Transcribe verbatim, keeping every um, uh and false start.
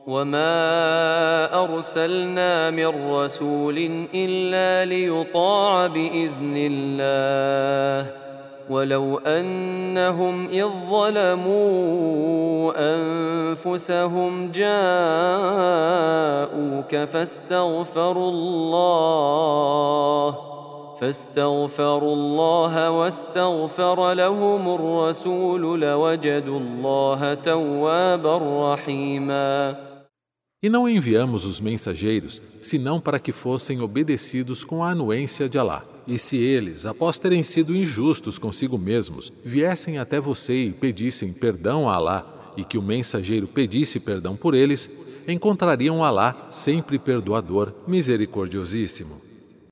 وما أرسلنا من رسول إلا ليطاع بإذن الله ولو أنهم إذ ظلموا أنفسهم جاءوك فاستغفروا الله فاستغفروا الله واستغفر لهم الرسول لوجدوا الله توابا رحيما. E não enviamos os mensageiros, senão para que fossem obedecidos com a anuência de Alá. E se eles, após terem sido injustos consigo mesmos, viessem até você e pedissem perdão a Alá, e que o mensageiro pedisse perdão por eles, encontrariam Alá sempre perdoador, misericordiosíssimo.